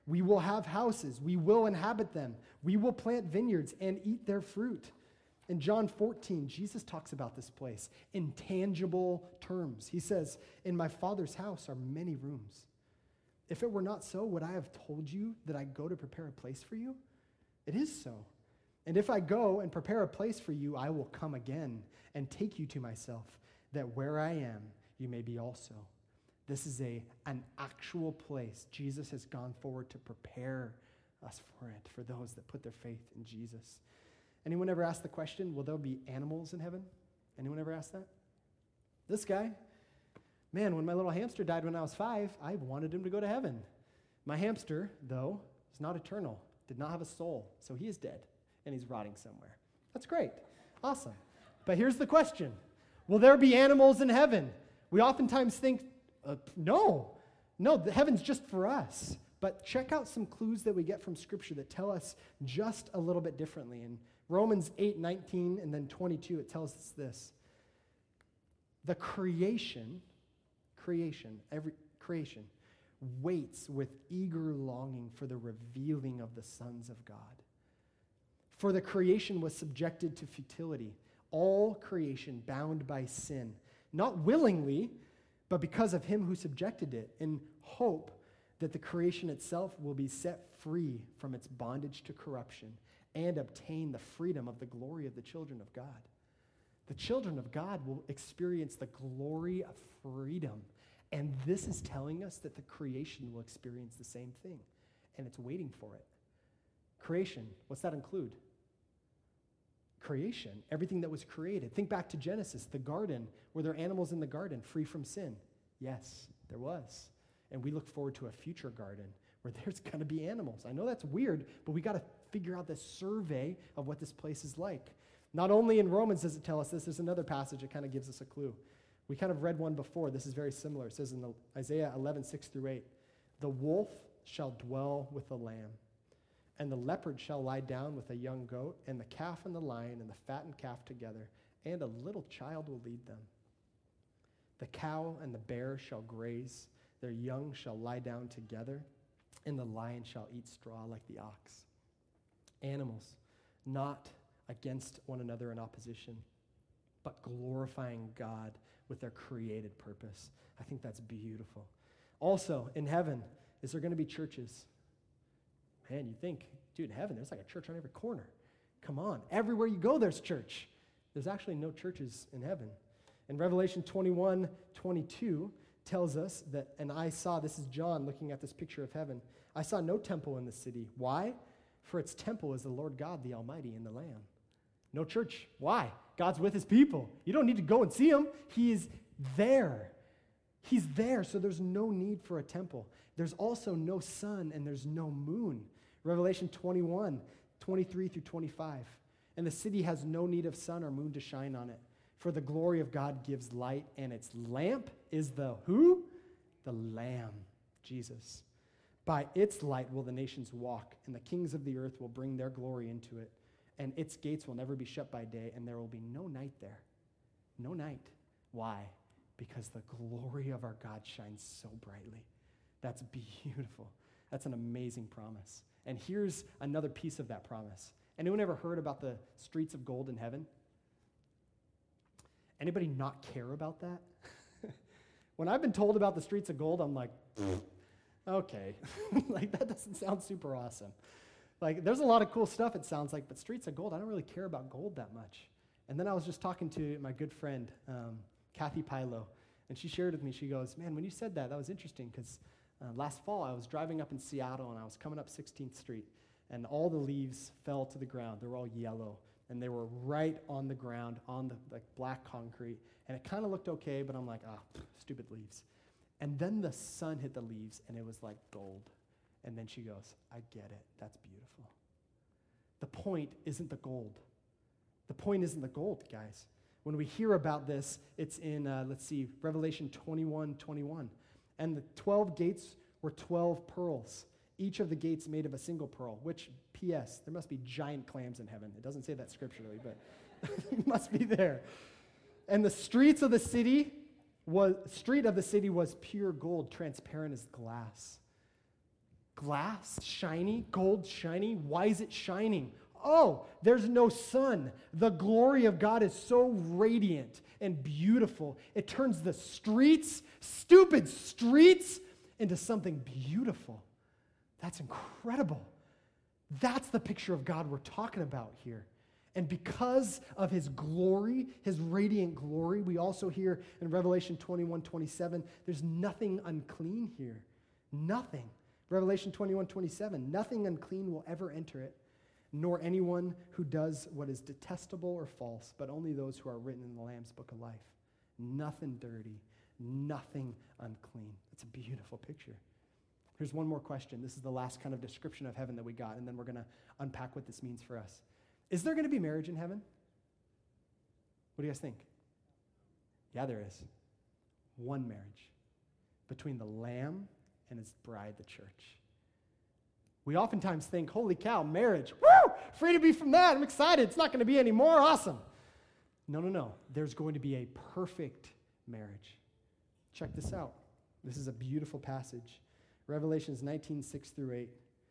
We will have houses. We will inhabit them. We will plant vineyards and eat their fruit. In John fourteen, Jesus talks about this place in tangible terms. He says, in my Father's house are many rooms. If it were not so, would I have told you that I go to prepare a place for you? It is so. And if I go and prepare a place for you, I will come again and take you to myself, that where I am, you may be also. This is a, an actual place. Jesus has gone forward to prepare us for it, for those that put their faith in Jesus. Anyone ever ask the question, will there be animals in heaven? Anyone ever ask that? This guy, man, when my little hamster died when I was five, I wanted him to go to heaven. My hamster, though, is not eternal, did not have a soul, so he is dead, and he's rotting somewhere. That's great. Awesome. But here's the question. Will there be animals in heaven? We oftentimes think, uh, no, no, the heaven's just for us. But check out some clues that we get from Scripture that tell us just a little bit differently. In Romans eight nineteen and then twenty-two, it tells us this. The creation, creation, every creation, waits with eager longing for the revealing of the sons of God. For the creation was subjected to futility, all creation bound by sin, not willingly, but because of him who subjected it, in hope that the creation itself will be set free from its bondage to corruption and obtain the freedom of the glory of the children of God. The children of God will experience the glory of freedom. And this is telling us that the creation will experience the same thing, and it's waiting for it. Creation, what's that include? Creation, everything that was created. Think back to Genesis, the garden. Were there animals in the garden free from sin? Yes, there was. And we look forward to a future garden where there's going to be animals. I know that's weird, but we got to figure out the survey of what this place is like. Not only in Romans does it tell us this, there's another passage that kind of gives us a clue. We kind of read one before. This is very similar. It says in the Isaiah eleven, six through eight, the wolf shall dwell with the lamb, and the leopard shall lie down with a young goat, and the calf and the lion and the fattened calf together, and a little child will lead them. The cow and the bear shall graze, their young shall lie down together, and the lion shall eat straw like the ox. Animals, not against one another in opposition, but glorifying God with their created purpose. I think that's beautiful. Also, in heaven, is there going to be churches? Man, you think, dude, in heaven, there's like a church on every corner. Come on. Everywhere you go, there's church. There's actually no churches in heaven. In Revelation twenty-one, twenty-two tells us that, and I saw, this is John looking at this picture of heaven, I saw no temple in the city. Why? For its temple is the Lord God, the Almighty, and the Lamb. No church. Why? God's with his people. You don't need to go and see him. He is there. He's there, so there's no need for a temple. There's also no sun and there's no moon. Revelation twenty-one, twenty-three through twenty-five. And the city has no need of sun or moon to shine on it, for the glory of God gives light, and its lamp is the who? The Lamb, Jesus. By its light will the nations walk, and the kings of the earth will bring their glory into it. And its gates will never be shut by day, and there will be no night there. No night. Why? Because the glory of our God shines so brightly. That's beautiful. That's an amazing promise. And here's another piece of that promise. Anyone ever heard about the streets of gold in heaven? Anybody not care about that? When I've been told about the streets of gold, I'm like, okay. Like, that doesn't sound super awesome. Like, there's a lot of cool stuff, it sounds like, but streets of gold, I don't really care about gold that much. And then I was just talking to my good friend, um, Kathy Pilo, and she shared with me, she goes, man, when you said that, that was interesting, because uh, last fall I was driving up in Seattle, and I was coming up sixteenth Street, and all the leaves fell to the ground. They were all yellow, and they were right on the ground, on the like black concrete, and it kind of looked okay, but I'm like, ah, oh, stupid leaves. And then the sun hit the leaves, and it was like gold. And then she goes, I get it. That's beautiful. The point isn't the gold. The point isn't the gold, guys. When we hear about this, it's in, uh, let's see, Revelation twenty-one, twenty-one. And the twelve gates were twelve pearls, each of the gates made of a single pearl, which, P S, there must be giant clams in heaven. It doesn't say that scripturally, but it must be there. And the streets of the city was, street of the city was pure gold, transparent as glass. glass, shiny, gold shiny. Why is it shining? Oh, there's no sun. The glory of God is so radiant and beautiful. It turns the streets, stupid streets, into something beautiful. That's incredible. That's the picture of God we're talking about here. And because of his glory, his radiant glory, we also hear in Revelation twenty-one twenty-seven, there's nothing unclean here. Nothing. Revelation twenty-one twenty-seven, nothing unclean will ever enter it, nor anyone who does what is detestable or false, but only those who are written in the Lamb's book of life. Nothing dirty, nothing unclean. It's a beautiful picture. Here's one more question. This is the last kind of description of heaven that we got, and then we're going to unpack what this means for us. Is there going to be marriage in heaven? What do you guys think? Yeah, there is. One marriage between the Lamb and his bride, the church. We oftentimes think, holy cow, marriage. Woo! Free to be from that. I'm excited. It's not going to be any more. Awesome. No, no, no. There's going to be a perfect marriage. Check this out. This is a beautiful passage. Revelations nineteen, six through eight.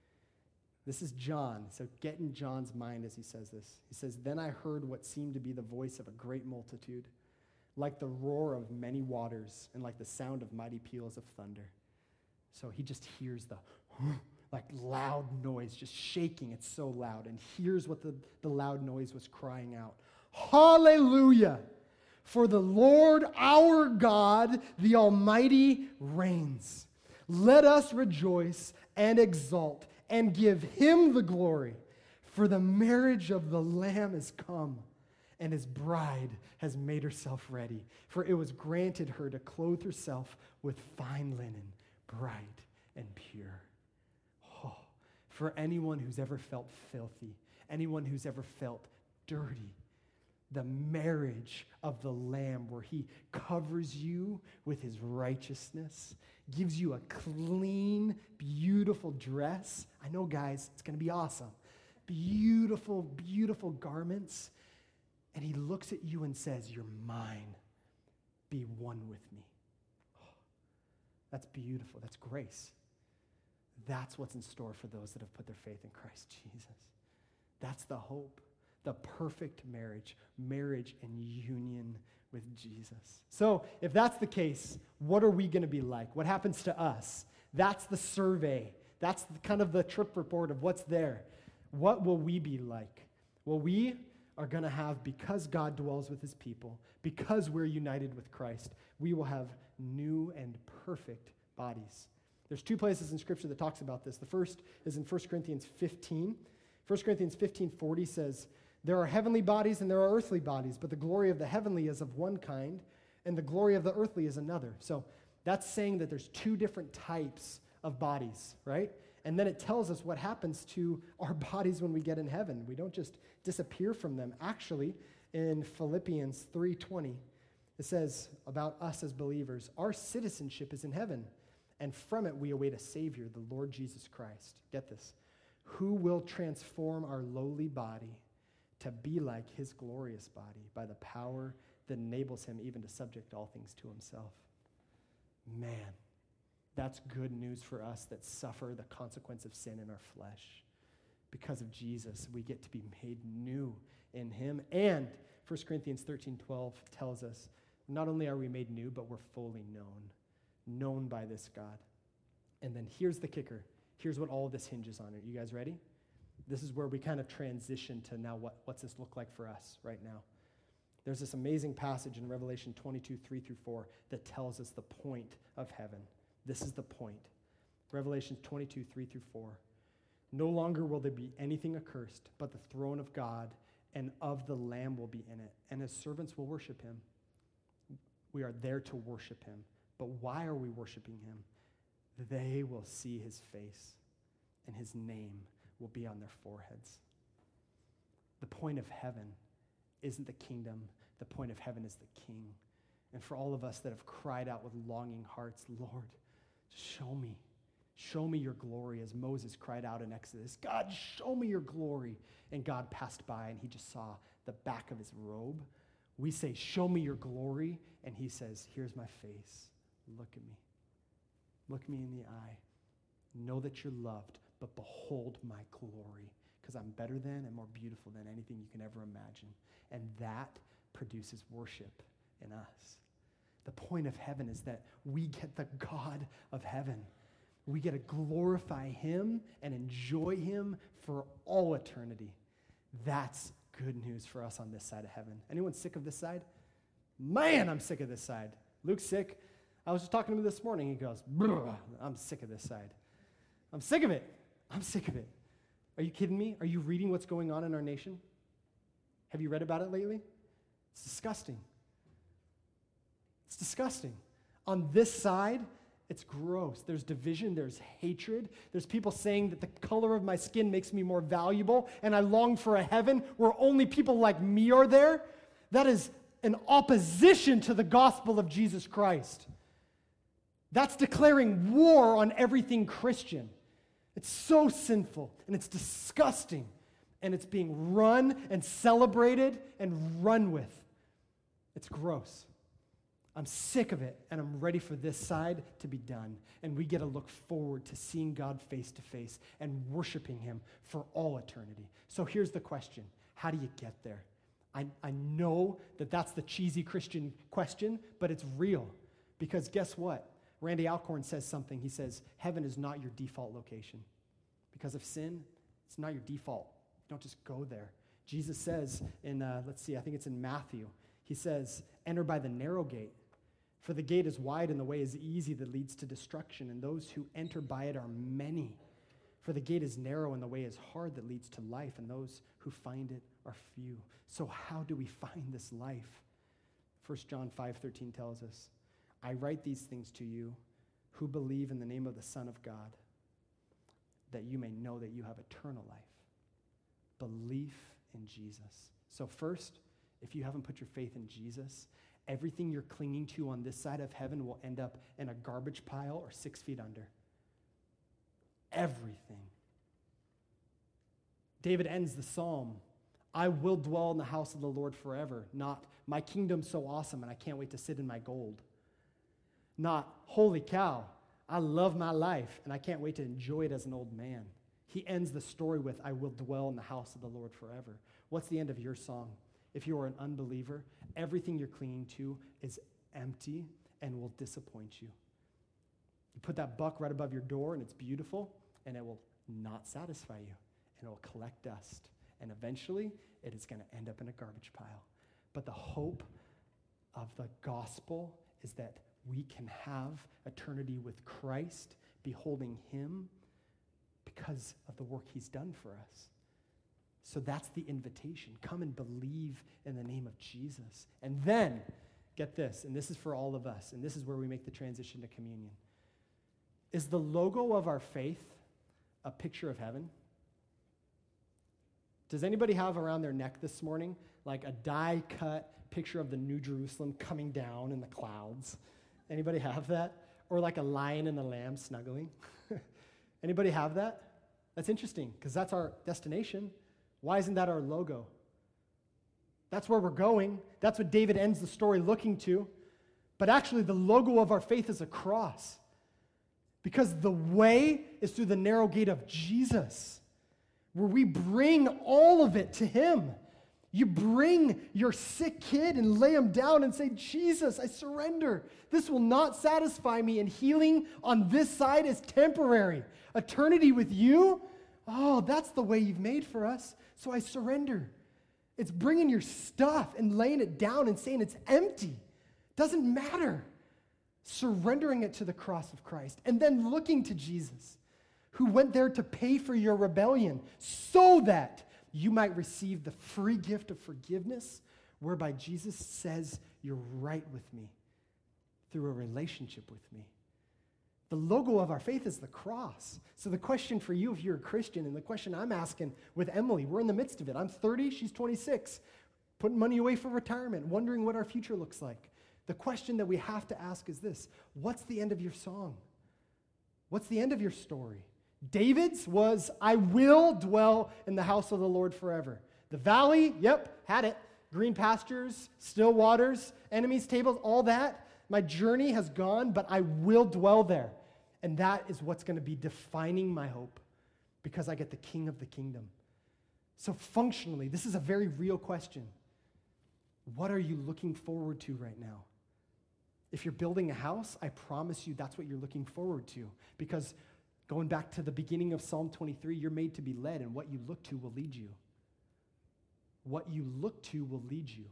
This is John, so get in John's mind as he says this. He says, "Then I heard what seemed to be the voice of a great multitude, like the roar of many waters and like the sound of mighty peals of thunder." So he just hears the like loud noise, just shaking. It's so loud. And here's what the, the loud noise was crying out. "Hallelujah! For the Lord our God, the Almighty, reigns. Let us rejoice and exult and give him the glory. For the marriage of the Lamb is come, and his bride has made herself ready. For it was granted her to clothe herself with fine linen, bright and pure." Oh, for anyone who's ever felt filthy, anyone who's ever felt dirty, the marriage of the Lamb, where he covers you with his righteousness, gives you a clean, beautiful dress. I know, guys, it's going to be awesome. Beautiful, beautiful garments. And he looks at you and says, "You're mine. Be one with me." Oh, that's beautiful. That's grace. That's what's in store for those that have put their faith in Christ Jesus. That's the hope. The perfect marriage, marriage and union with Jesus. So if that's the case, what are we going to be like? What happens to us? That's the survey. That's the, kind of the trip report of what's there. What will we be like? Well, we are going to have, because God dwells with his people, because we're united with Christ, we will have new and perfect bodies. There's two places in Scripture that talks about this. The first is in First Corinthians fifteen. First Corinthians fifteen forty says, "There are heavenly bodies and there are earthly bodies, but the glory of the heavenly is of one kind, and the glory of the earthly is another." So that's saying that there's two different types of bodies, right? And then it tells us what happens to our bodies when we get in heaven. We don't just disappear from them. Actually, in Philippians three twenty, it says about us as believers, our citizenship is in heaven, and from it we await a Savior, the Lord Jesus Christ. Get this. Who will transform our lowly body to be like his glorious body by the power that enables him even to subject all things to himself. Man, that's good news for us that suffer the consequence of sin in our flesh. Because of Jesus, we get to be made new in him. And First Corinthians thirteen twelve tells us, not only are we made new, but we're fully known. Known by this God. And then here's the kicker. Here's what all of this hinges on. Are you guys ready? This is where we kind of transition to now what, what's this look like for us right now. There's this amazing passage in Revelation twenty-two, three through four that tells us the point of heaven. This is the point. Revelation twenty-two, three through four. "No longer will there be anything accursed, but the throne of God and of the Lamb will be in it, and his servants will worship him." We are there to worship him. But why are we worshiping him? They will see his face, and his name will be on their foreheads. The point of heaven isn't the kingdom. The point of heaven is the king. And for all of us that have cried out with longing hearts, "Lord, show me. Show me your glory," as Moses cried out in Exodus. "God, show me your glory." And God passed by, and he just saw the back of his robe. We say, "Show me your glory," and he says, "Here's my face. Look at me. Look me in the eye." Know that you're loved, but behold my glory, because I'm better than and more beautiful than anything you can ever imagine. And that produces worship in us. The point of heaven is that we get the God of heaven. We get to glorify him and enjoy him for all eternity. That's good news for us on this side of heaven. Anyone sick of this side? Man, I'm sick of this side. Luke's sick. I was just talking to him this morning. He goes, I'm sick of this side. I'm sick of it. I'm sick of it. Are you kidding me? Are you reading what's going on in our nation? Have you read about it lately? It's disgusting. It's disgusting. On this side, it's gross. There's division. There's hatred. There's people saying that the color of my skin makes me more valuable, and I long for a heaven where only people like me are there. That is an opposition to the gospel of Jesus Christ. That's declaring war on everything Christian. It's so sinful, and it's disgusting, and it's being run and celebrated and run with. It's gross. I'm sick of it, and I'm ready for this side to be done. And we get to look forward to seeing God face to face and worshiping him for all eternity. So here's the question. How do you get there? I, I know that that's the cheesy Christian question, but it's real. Because guess what? Randy Alcorn says something. He says, heaven is not your default location. Because of sin, it's not your default. You don't just go there. Jesus says in, uh, let's see, I think it's in Matthew. He says, enter by the narrow gate. For the gate is wide and the way is easy that leads to destruction, and those who enter by it are many. For the gate is narrow and the way is hard that leads to life, and those who find it are few. So how do we find this life? First John five thirteen tells us, I write these things to you who believe in the name of the Son of God, that you may know that you have eternal life. Belief in Jesus. So first, if you haven't put your faith in Jesus, everything you're clinging to on this side of heaven will end up in a garbage pile or six feet under. Everything. David ends the psalm, I will dwell in the house of the Lord forever. Not, my kingdom's so awesome and I can't wait to sit in my gold. Not, holy cow, I love my life and I can't wait to enjoy it as an old man. He ends the story with, I will dwell in the house of the Lord forever. What's the end of your song? If you are an unbeliever, everything you're clinging to is empty and will disappoint you. You put that buck right above your door and it's beautiful and it will not satisfy you and it will collect dust. And eventually it is going to end up in a garbage pile. But the hope of the gospel is that we can have eternity with Christ, beholding him because of the work he's done for us. So that's the invitation. Come and believe in the name of Jesus. And then, get this, and this is for all of us, and this is where we make the transition to communion. Is the logo of our faith a picture of heaven? Does anybody have around their neck this morning like a die-cut picture of the New Jerusalem coming down in the clouds? Anybody have that? Or like a lion and a lamb snuggling? Anybody have that? That's interesting, because that's our destination. Why isn't that our logo? That's where we're going. That's what David ends the story looking to. But actually, the logo of our faith is a cross. Because the way is through the narrow gate of Jesus, where we bring all of it to him. You bring your sick kid and lay him down and say, Jesus, I surrender. This will not satisfy me, and healing on this side is temporary. Eternity with you, oh, that's the way you've made for us, so I surrender. It's bringing your stuff and laying it down and saying it's empty. Doesn't matter. Surrendering it to the cross of Christ, and then looking to Jesus, who went there to pay for your rebellion so that you might receive the free gift of forgiveness, whereby Jesus says, you're right with me through a relationship with me. The logo of our faith is the cross. So the question for you, if you're a Christian, and the question I'm asking with Emily, we're in the midst of it. I'm thirty, she's twenty-six, putting money away for retirement, wondering what our future looks like. The question that we have to ask is this: what's the end of your song? What's the end of your story? David's was, I will dwell in the house of the Lord forever. The valley, yep, had it. Green pastures, still waters, enemies' tables, all that. My journey has gone, but I will dwell there. And that is what's going to be defining my hope because I get the King of the kingdom. So functionally, this is a very real question. What are you looking forward to right now? If you're building a house, I promise you that's what you're looking forward to. Because going back to the beginning of Psalm twenty-three, you're made to be led, and what you look to will lead you. What you look to will lead you.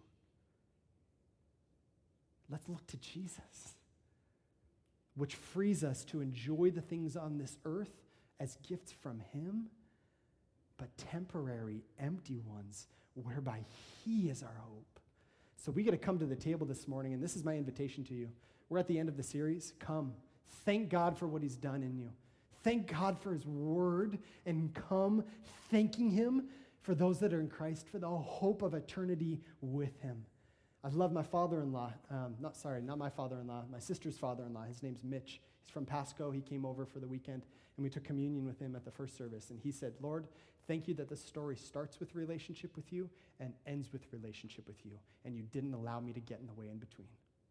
Let's look to Jesus, which frees us to enjoy the things on this earth as gifts from him, but temporary, empty ones, whereby he is our hope. So we get to come to the table this morning, and this is my invitation to you. We're at the end of the series. Come. Thank God for what he's done in you. Thank God for his word, and come thanking him for those that are in Christ, for the hope of eternity with him. I love my father-in-law. Um, not sorry, not my father-in-law, my sister's father-in-law. His name's Mitch. He's from Pasco. He came over for the weekend, and we took communion with him at the first service. And he said, Lord, thank you that the story starts with relationship with you and ends with relationship with you, and you didn't allow me to get in the way in between.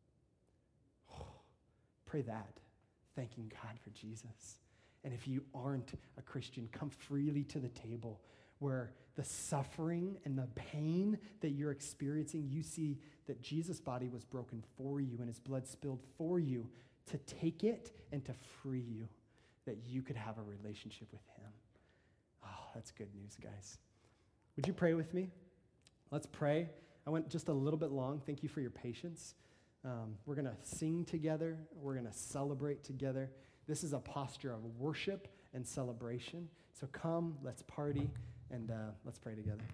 Oh, pray that, thanking God for Jesus. And if you aren't a Christian, come freely to the table where the suffering and the pain that you're experiencing, you see that Jesus' body was broken for you and his blood spilled for you to take it and to free you, that you could have a relationship with him. Oh, that's good news, guys. Would you pray with me? Let's pray. I went just a little bit long. Thank you for your patience. Um, we're going to sing together. We're going to celebrate together. This is a posture of worship and celebration. So come, let's party, and uh, let's pray together.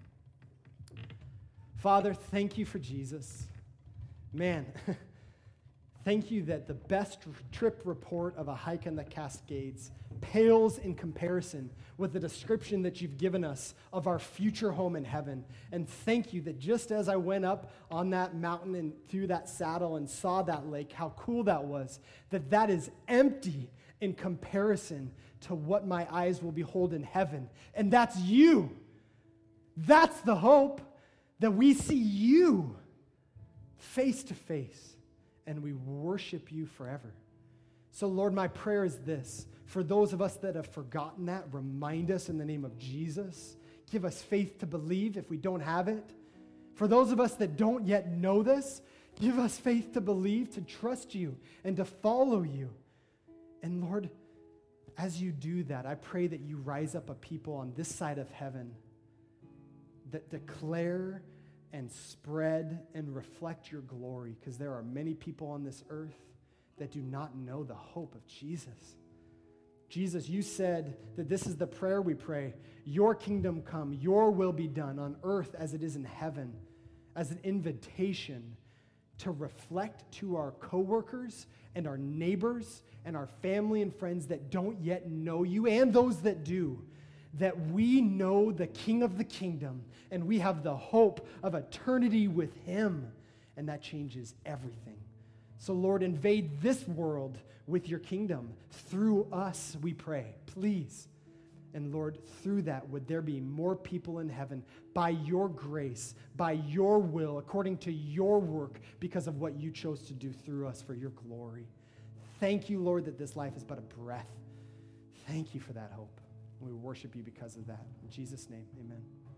Father, thank you for Jesus. Man, thank you that the best trip report of a hike in the Cascades pales in comparison with the description that you've given us of our future home in heaven. And thank you that just as I went up on that mountain and through that saddle and saw that lake, how cool that was, that that is empty in comparison to what my eyes will behold in heaven. And that's you. That's the hope, that we see you face to face and we worship you forever. So Lord, my prayer is this. For those of us that have forgotten that, remind us in the name of Jesus. Give us faith to believe if we don't have it. For those of us that don't yet know this, give us faith to believe, to trust you, and to follow you. And Lord, as you do that, I pray that you rise up a people on this side of heaven that declare and spread and reflect your glory, because there are many people on this earth that do not know the hope of Jesus. Jesus, you said that this is the prayer we pray. Your kingdom come, your will be done on earth as it is in heaven, as an invitation to reflect to our coworkers and our neighbors and our family and friends that don't yet know you, and those that do, that we know the King of the kingdom and we have the hope of eternity with him, and that changes everything. So Lord, invade this world with your kingdom through us, we pray, please. And Lord, through that, would there be more people in heaven by your grace, by your will, according to your work, because of what you chose to do through us for your glory. Thank you, Lord, that this life is but a breath. Thank you for that hope. We worship you because of that. In Jesus' name, amen.